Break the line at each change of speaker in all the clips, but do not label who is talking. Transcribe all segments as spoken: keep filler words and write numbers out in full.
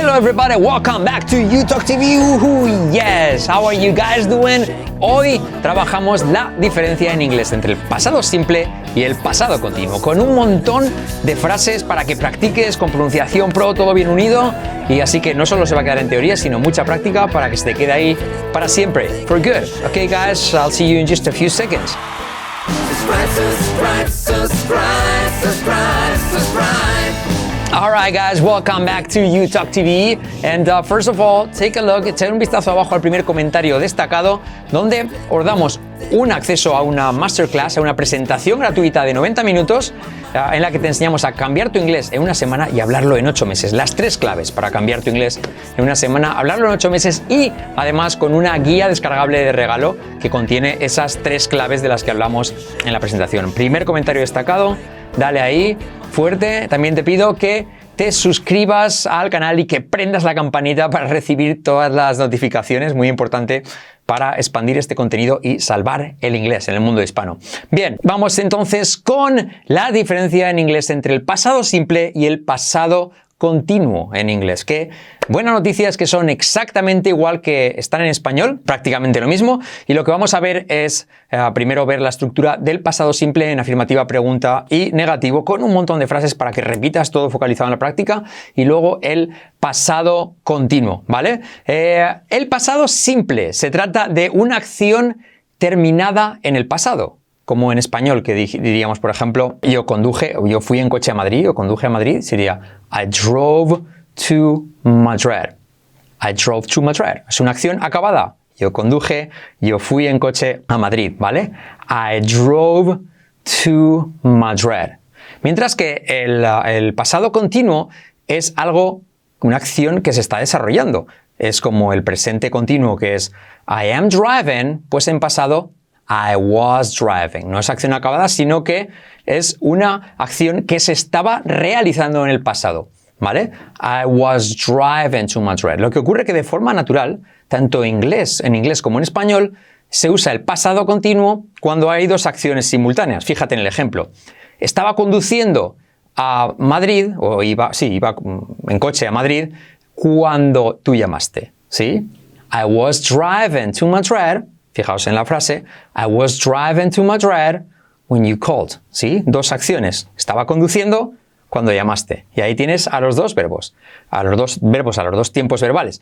Hello everybody, welcome back to UTalk T V. Uhu, yes, how are you guys doing? Hoy trabajamos la diferencia en inglés entre el pasado simple y el pasado continuo, con un montón de frases para que practiques con pronunciación pro, todo bien unido, y así que no solo se va a quedar en teoría, sino mucha práctica para que se te quede ahí para siempre, for good. Okay guys, I'll see you in just a few seconds.
Subscribe, subscribe, subscribe, subscribe, subscribe.
All right, guys, welcome back to UTalk T V. And uh, first of all, take a look, echar un vistazo abajo al primer comentario destacado, donde os damos un acceso a una masterclass, a una presentación gratuita de noventa minutos, uh, en la que te enseñamos a cambiar tu inglés en una semana y hablarlo en ocho meses. Las tres claves para cambiar tu inglés en una semana, hablarlo en ocho meses y además con una guía descargable de regalo que contiene esas tres claves de las que hablamos en la presentación. Primer comentario destacado, dale ahí fuerte. También te pido que te suscribas al canal y que prendas la campanita para recibir todas las notificaciones, muy importante para expandir este contenido y salvar el inglés en el mundo hispano. Bien, vamos entonces con la diferencia en inglés entre el pasado simple y el pasado continuo en inglés, que buena noticia es que son exactamente igual que están en español, prácticamente lo mismo, y lo que vamos a ver es uh, primero ver la estructura del pasado simple en afirmativa, pregunta y negativo, con un montón de frases para que repitas todo focalizado en la práctica, y luego el pasado continuo, ¿vale? Eh, el pasado simple se trata de una acción terminada en el pasado, como en español, que diríamos, por ejemplo, yo conduje, o yo fui en coche a Madrid, o conduje a Madrid, sería I drove to Madrid. I drove to Madrid. Es una acción acabada. Yo conduje, yo fui en coche a Madrid, ¿vale? I drove to Madrid. Mientras que el, el pasado continuo es algo, una acción que se está desarrollando. Es como el presente continuo, que es I am driving, pues en pasado I was driving. No es acción acabada, sino que es una acción que se estaba realizando en el pasado, ¿vale? I was driving to Madrid. Lo que ocurre es que de forma natural, tanto en inglés, en inglés como en español, se usa el pasado continuo cuando hay dos acciones simultáneas. Fíjate en el ejemplo. Estaba conduciendo a Madrid, o iba, sí, iba en coche a Madrid, cuando tú llamaste, ¿sí? I was driving to Madrid. Fijaos en la frase, I was driving to Madrid when you called, ¿sí? Dos acciones. Estaba conduciendo cuando llamaste. Y ahí tienes a los dos verbos, a los dos verbos, a los dos tiempos verbales.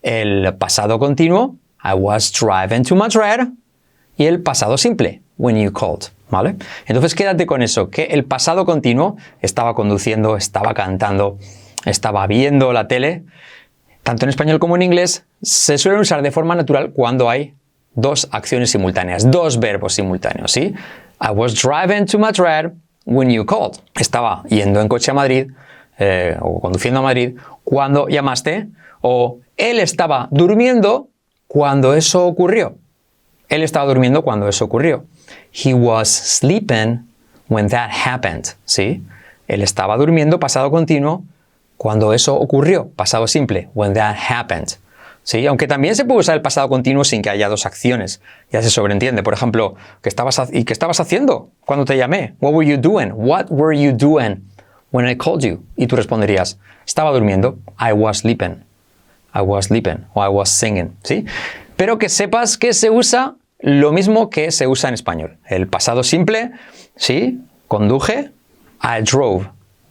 El pasado continuo, I was driving to Madrid, y el pasado simple, when you called, ¿vale? Entonces quédate con eso, que el pasado continuo, estaba conduciendo, estaba cantando, estaba viendo la tele, tanto en español como en inglés, se suele usar de forma natural cuando hay dos acciones simultáneas, dos verbos simultáneos, ¿sí? I was driving to Madrid when you called. Estaba yendo en coche a Madrid, eh, o conduciendo a Madrid, cuando llamaste, o él estaba durmiendo cuando eso ocurrió. Él estaba durmiendo cuando eso ocurrió. He was sleeping when that happened, ¿sí? Él estaba durmiendo, pasado continuo, cuando eso ocurrió, pasado simple, when that happened. Sí, aunque también se puede usar el pasado continuo sin que haya dos acciones. Ya se sobreentiende. Por ejemplo, ¿qué estabas, ¿y qué estabas haciendo cuando te llamé? What were you doing? What were you doing when I called you? Y tú responderías, estaba durmiendo. I was sleeping. I was sleeping. O I was singing. ¿Sí? Pero que sepas que se usa lo mismo que se usa en español. El pasado simple, ¿sí? Conduje. I drove.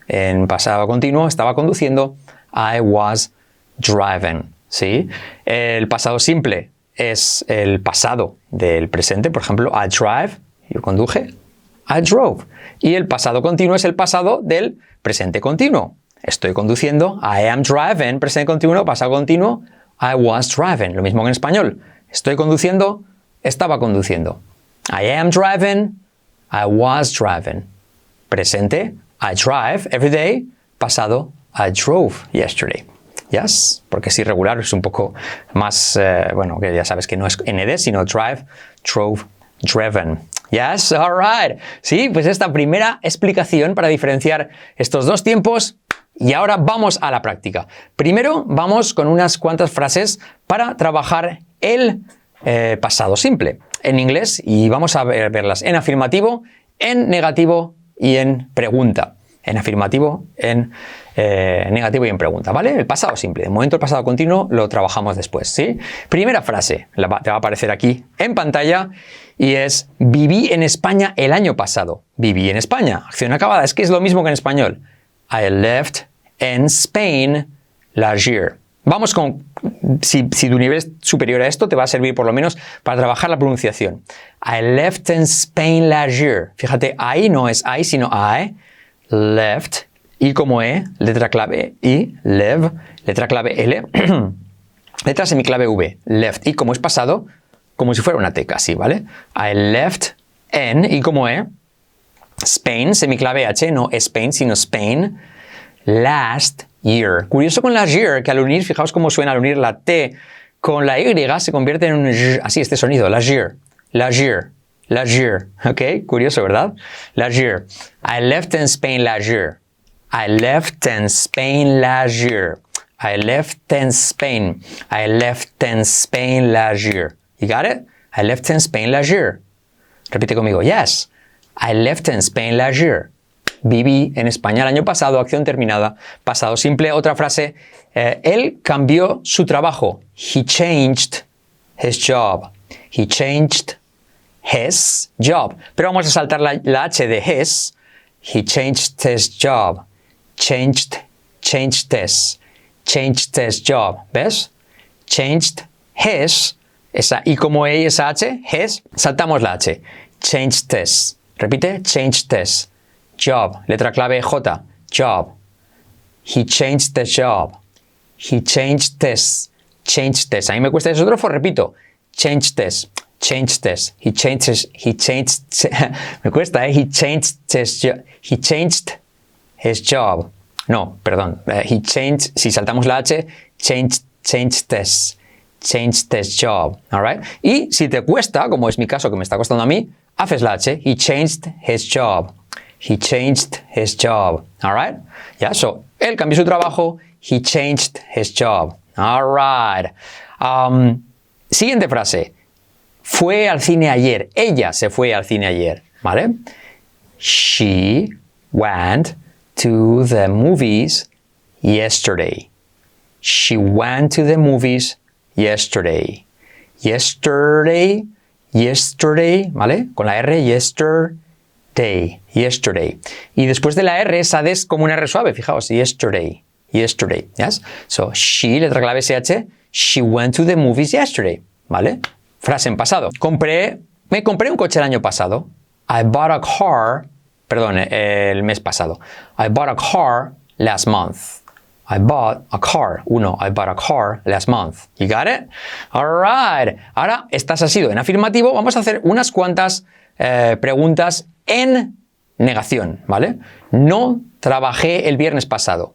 En pasado continuo, estaba conduciendo. I was driving. ¿Sí? El pasado simple es el pasado del presente, por ejemplo, I drive, yo conduje, I drove. Y el pasado continuo es el pasado del presente continuo. Estoy conduciendo, I am driving, presente continuo, pasado continuo, I was driving. Lo mismo que en español. Estoy conduciendo, estaba conduciendo. I am driving, I was driving. Presente, I drive every day. Pasado, I drove yesterday. Yes, porque es irregular, es un poco más, eh, bueno, que ya sabes que no es N D, sino drive, drove, driven. Yes, all right. Sí, pues esta primera explicación para diferenciar estos dos tiempos. Y ahora vamos a la práctica. Primero vamos con unas cuantas frases para trabajar el eh, pasado simple en inglés, y vamos a ver, verlas en afirmativo, en negativo y en pregunta. en afirmativo, en eh, negativo y en pregunta, ¿vale? El pasado simple. De momento el pasado continuo lo trabajamos después, ¿sí? Primera frase, la va, te va a aparecer aquí en pantalla y es viví en España el año pasado. Viví en España. Acción acabada. Es que es lo mismo que en español. I left in Spain last year. Vamos con, si, si tu nivel es superior a esto, te va a servir por lo menos para trabajar la pronunciación. I left in Spain last year. Fíjate, I no es I, sino I. Left, I como E, letra clave I, lev, letra clave L, letra semiclave V. Left, I como es pasado, como si fuera una T casi, ¿vale? I left in, I como E, Spain, semiclave H, no Spain, sino Spain, last year. Curioso con last year, que al unir, fijaos cómo suena al unir la T con la Y, se convierte en un Y, así este sonido, last year, last year, last year, ¿ok? Curioso, ¿verdad? Last year. I left in Spain last year. I left in Spain last year. I left in Spain. I left in Spain last year. You got it? I left in Spain last year. Repite conmigo. Yes. I left in Spain last year. Viví en España el año pasado, acción terminada, pasado simple. Otra frase, eh, él cambió su trabajo. He changed his job. He changed his job. Pero vamos a saltar la, la H de his. He changed his job. Changed, changed his. Changed his job. ¿Ves? Changed his. Esa I como E y esa H, his. Saltamos la H. Changed his. Repite, changed his. Job, letra clave J, job. He changed the job. He changed this. Changed this. A mí me cuesta eso, otro, repito. Changed this. Changed this. He changed his, he changed, me cuesta, ¿eh? He changed his, he changed his job. No, perdón. Uh, he changed, si saltamos la H, changed, changed this. Changed this job. All right? Y si te cuesta, como es mi caso que me está costando a mí, haces la H. He changed his job. He changed his job. All right? Yeah, so, él cambió su trabajo. He changed his job. All right. Um, siguiente frase. Fue al cine ayer. Ella se fue al cine ayer. ¿Vale? She went to the movies yesterday. She went to the movies yesterday. Yesterday. Yesterday. ¿Vale? Con la R. Yesterday. Day, yesterday. Y después de la R, esa D es como una R suave, fijaos, yesterday, yesterday, yes? So, she, letra clave S H, she went to the movies yesterday, ¿vale? Frase en pasado. Compré, me compré un coche el año pasado. I bought a car, perdón, el mes pasado. I bought a car last month. I bought a car, uno, I bought a car last month. You got it? All right. Ahora, estas ha sido en afirmativo. Vamos a hacer unas cuantas eh, preguntas en negación, ¿vale? No trabajé el viernes pasado.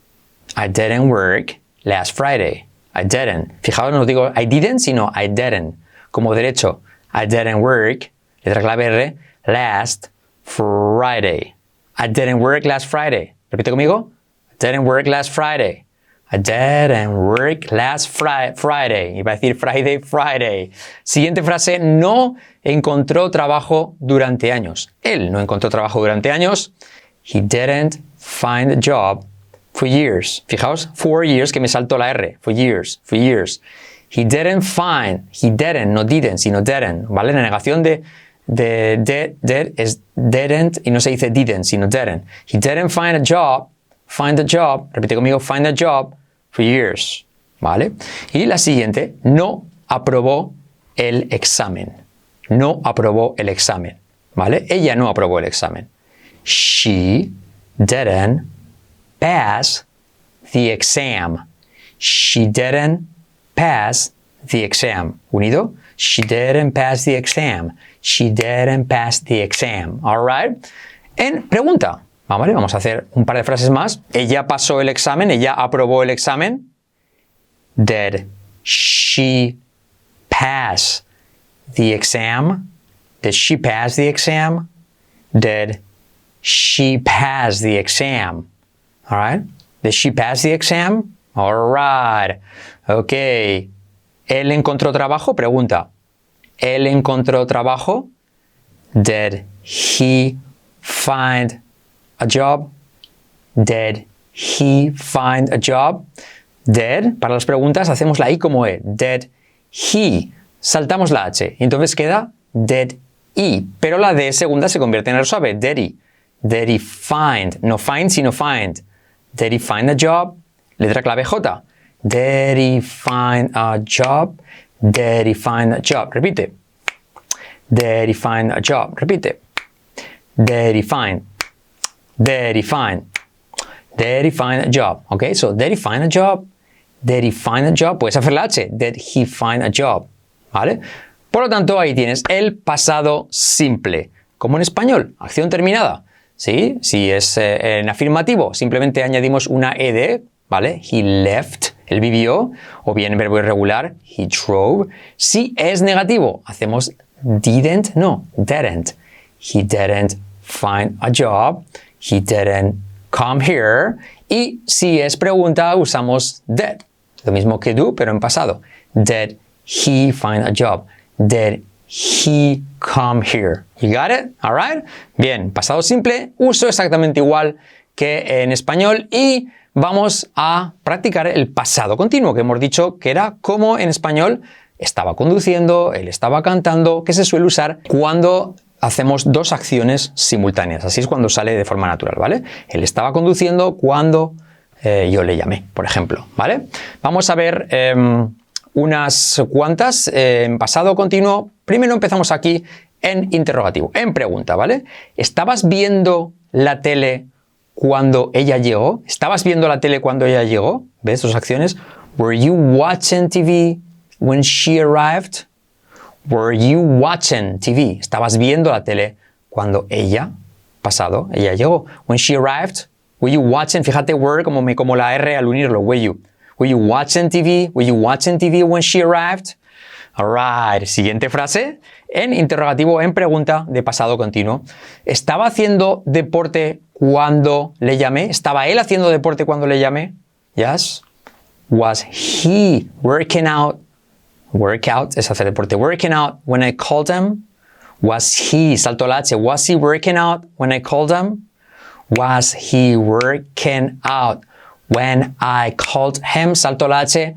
I didn't work last Friday. I didn't. Fijaos, no digo I didn't, sino I didn't. Como derecho. I didn't work, letra clave R, last Friday. I didn't work last Friday. Repite conmigo. I didn't work last Friday. I didn't work last fri- Friday. Iba a decir Friday, Friday. Siguiente frase. No encontró trabajo durante años. Él no encontró trabajo durante años. He didn't find a job for years. Fijaos, for years, que me saltó la R. For years, for years. He didn't find. He didn't, no didn't, sino didn't. ¿Vale? La negación de, de, de, de es didn't y no se dice didn't, sino didn't. He didn't find a job. Find a job. Repite conmigo, find a job. For years, ¿vale? Y la siguiente, no aprobó el examen. No aprobó el examen, ¿vale? Ella no aprobó el examen. She didn't pass the exam. She didn't pass the exam. ¿Unido? She didn't pass the exam. She didn't pass the exam. All right? En pregunta. Vale, vamos a hacer un par de frases más. Ella pasó el examen, ella aprobó el examen. Did she pass the exam? Did she pass the exam? Did she pass the exam? All right. Did she pass the exam? All right. Ok. ¿Él encontró trabajo? Pregunta. ¿Él encontró trabajo? Did he find a job? Did he find a job? Did, para las preguntas hacemos la I como E. Did he. Saltamos la H. Y entonces queda did he. Pero la D segunda se convierte en R suave. Did he. Did he find. No find, sino find. Did he find a job? Letra clave J. Did he find a job? Did he find a job? Repite. Did he find a job? Repite. Did he find. Did he find. Did he find a job? Ok, so did he find a job? Did he find a job? Puedes hacer la H. Did he find a job? ¿Vale? Por lo tanto, ahí tienes el pasado simple. Como en español, acción terminada. ¿Sí? Si es eh, en afirmativo, simplemente añadimos una ed, ¿vale? He left, él vivió, o bien verbo irregular, he drove. Si es negativo, hacemos didn't, no, didn't. He didn't find a job. He didn't come here. Y si es pregunta, usamos did. Lo mismo que do, pero en pasado. Did he find a job? Did he come here? You got it? All right? Bien, pasado simple, uso exactamente igual que en español y vamos a practicar el pasado continuo, que hemos dicho que era como en español estaba conduciendo, él estaba cantando, que se suele usar cuando hacemos dos acciones simultáneas. Así es cuando sale de forma natural, ¿vale? Él estaba conduciendo cuando eh, yo le llamé, por ejemplo, ¿vale? Vamos a ver eh, unas cuantas eh, en pasado continuo. Primero empezamos aquí en interrogativo, en pregunta, ¿vale? ¿Estabas viendo la tele cuando ella llegó? ¿Estabas viendo la tele cuando ella llegó? ¿Ves dos acciones? Were you watching T V when she arrived? Were you watching T V? ¿Estabas viendo la tele cuando ella, pasado, ella llegó? When she arrived, were you watching? Fíjate, were como, me, como la R al unirlo, were you? Were you watching T V? Were you watching T V when she arrived? Alright, siguiente frase, en interrogativo, en pregunta de pasado continuo. ¿Estaba haciendo deporte cuando le llamé? ¿Estaba él haciendo deporte cuando le llamé? Yes. Was he working out? Workout es hacer deporte. Working out when I called him? Was he, salto la H, was he working out when I called him? Was he working out when I called him? Salto la H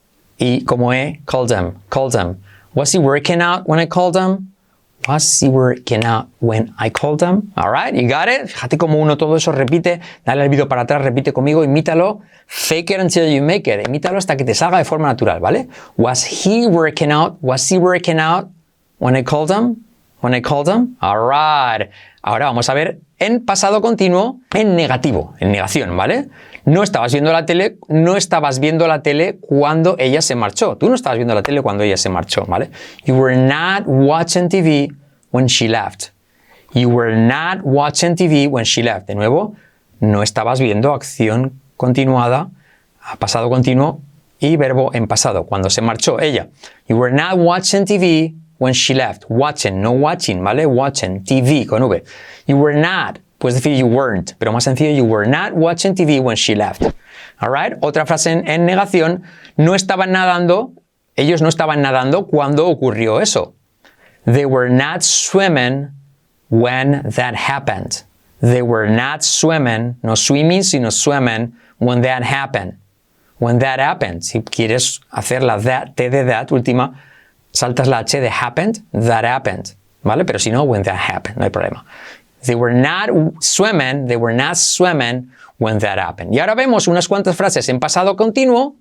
y como E, called him, called him. Was he working out when I called him? Was he working out when I called him? All right, you got it. Fíjate cómo uno todo eso repite. Dale al vídeo para atrás, repite conmigo, imítalo. Fake it until you make it. Imítalo hasta que te salga de forma natural, ¿vale? Was he working out? Was he working out when I called him? When I called him? All right. Ahora vamos a ver en pasado continuo, en negativo, en negación, ¿vale? No estabas viendo la tele, no estabas viendo la tele cuando ella se marchó. Tú no estabas viendo la tele cuando ella se marchó, ¿vale? You were not watching T V when she left. You were not watching T V when she left. De nuevo, no estabas viendo acción continuada, pasado continuo y verbo en pasado, cuando se marchó ella. You were not watching T V when she left. Watching, no watching, ¿vale? Watching, T V con V. You were not, puedes decir you weren't, pero más sencillo, you were not watching T V when she left. All right? Otra frase en, en negación, no estaban nadando, ellos no estaban nadando cuando ocurrió eso. They were not swimming when that happened. They were not swimming, no swimming, sino swimming, when that happened. When that happened. Si quieres hacer la that, T de that última, saltas la H de happened, that happened, ¿vale? Pero si no, when that happened, no hay problema. They were not swimming, they were not swimming when that happened. Y ahora vemos unas cuantas frases en pasado continuo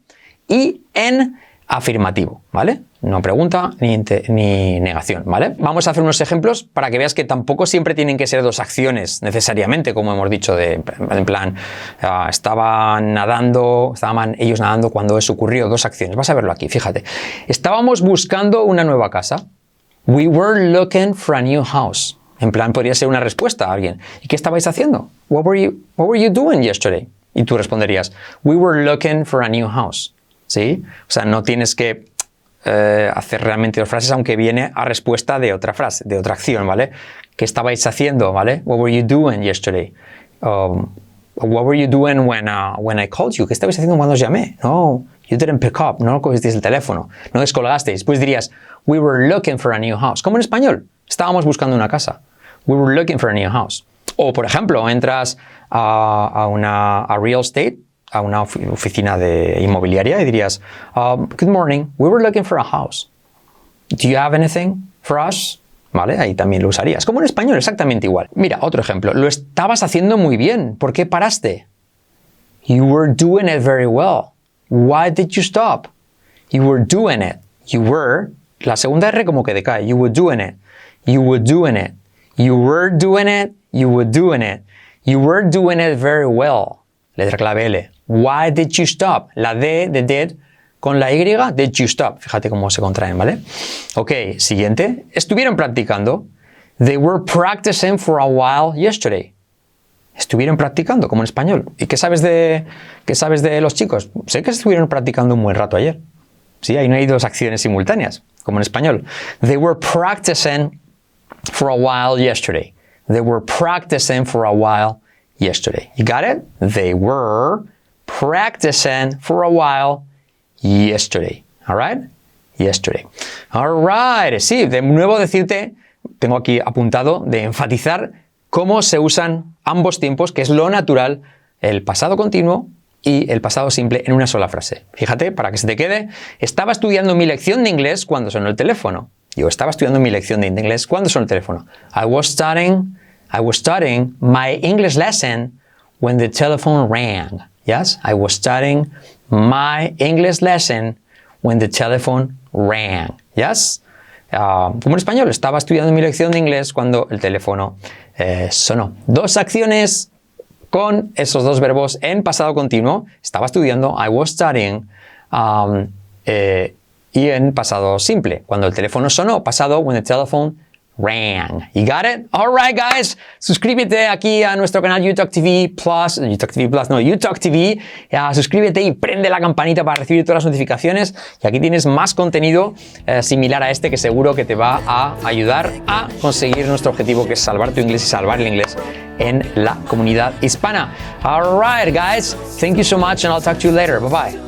y en afirmativo, ¿vale? No pregunta ni, ni negación, ¿vale? Vamos a hacer unos ejemplos para que veas que tampoco siempre tienen que ser dos acciones necesariamente, como hemos dicho, de, en plan, uh, estaban nadando, estaban ellos nadando cuando eso ocurrió, dos acciones. Vas a verlo aquí, fíjate. Estábamos buscando una nueva casa. We were looking for a new house. En plan, podría ser una respuesta a alguien. ¿Y qué estabais haciendo? What were you, what were you doing yesterday? Y tú responderías, we were looking for a new house. ¿Sí? O sea, no tienes que eh, hacer realmente dos frases, aunque viene a respuesta de otra frase, de otra acción, ¿vale? ¿Qué estabais haciendo, ¿vale? What were you doing yesterday? Um, what were you doing when, uh, when I called you? ¿Qué estabais haciendo cuando os llamé? No, you didn't pick up, no cogisteis el teléfono, no descolgasteis. Pues dirías, we were looking for a new house. Como en español, estábamos buscando una casa. We were looking for a new house. O, por ejemplo, entras a, a una a real estate, a una oficina de inmobiliaria y dirías, um, good morning, we were looking for a house. Do you have anything for us? ¿Vale? Ahí también lo usarías. Como en español, exactamente igual. Mira, otro ejemplo. Lo estabas haciendo muy bien. ¿Por qué paraste? You were doing it very well. Why did you stop? You were doing it. You were. La segunda R como que decae. You were doing it. You were doing it. You were doing it. You were doing it. You were doing it very well. Letra clave L. Why did you stop? La D de did con la Y, did you stop. Fíjate cómo se contraen, ¿vale? Ok, siguiente. Estuvieron practicando. They were practicing for a while yesterday. Estuvieron practicando, como en español. ¿Y qué sabes de, qué sabes de los chicos? Sé que estuvieron practicando un buen rato ayer. Sí, ahí no hay dos acciones simultáneas, como en español. They were practicing for a while yesterday. They were practicing for a while yesterday. You got it? They were practicing for a while yesterday. All right? Yesterday. All right. Sí, de nuevo decirte, tengo aquí apuntado, de enfatizar cómo se usan ambos tiempos, que es lo natural, el pasado continuo y el pasado simple en una sola frase. Fíjate, para que se te quede, estaba estudiando mi lección de inglés cuando sonó el teléfono. Yo estaba estudiando mi lección de inglés cuando sonó el teléfono. I was studying, I was studying my English lesson when the telephone rang. Yes, I was studying my English lesson when the telephone rang. Yes. Uh, como en español, estaba estudiando mi lección de inglés cuando el teléfono eh, sonó. Dos acciones con esos dos verbos en pasado continuo. Estaba estudiando, I was studying, um, eh, y en pasado simple, cuando el teléfono sonó, pasado, when the telephone rang. You got it? All right, guys. Suscríbete aquí a nuestro canal UTalk T V Plus, UTalk T V Plus, no, UTalk T V. Uh, suscríbete y prende la campanita para recibir todas las notificaciones. Y aquí tienes más contenido uh, similar a este que seguro que te va a ayudar a conseguir nuestro objetivo, que es salvar tu inglés y salvar el inglés en la comunidad hispana. All right, guys. Thank you so much, and I'll talk to you later. Bye-bye.